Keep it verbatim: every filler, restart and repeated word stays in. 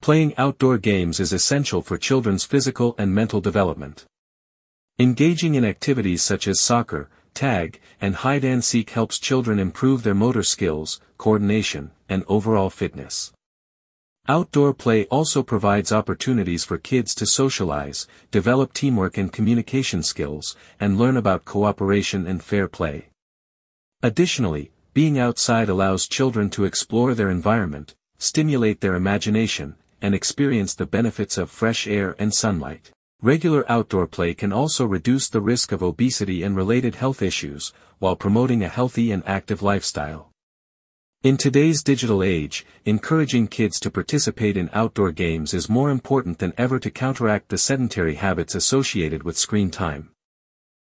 Playing outdoor games is essential for children's physical and mental development. Engaging in activities such as soccer, tag, and hide-and-seek helps children improve their motor skills, coordination, and overall fitness. Outdoor play also provides opportunities for kids to socialize, develop teamwork and communication skills, and learn about cooperation and fair play. Additionally, being outside allows children to explore their environment, stimulate their imagination, and experience the benefits of fresh air and sunlight. Regular outdoor play can also reduce the risk of obesity and related health issues, while promoting a healthy and active lifestyle. In today's digital age, encouraging kids to participate in outdoor games is more important than ever to counteract the sedentary habits associated with screen time.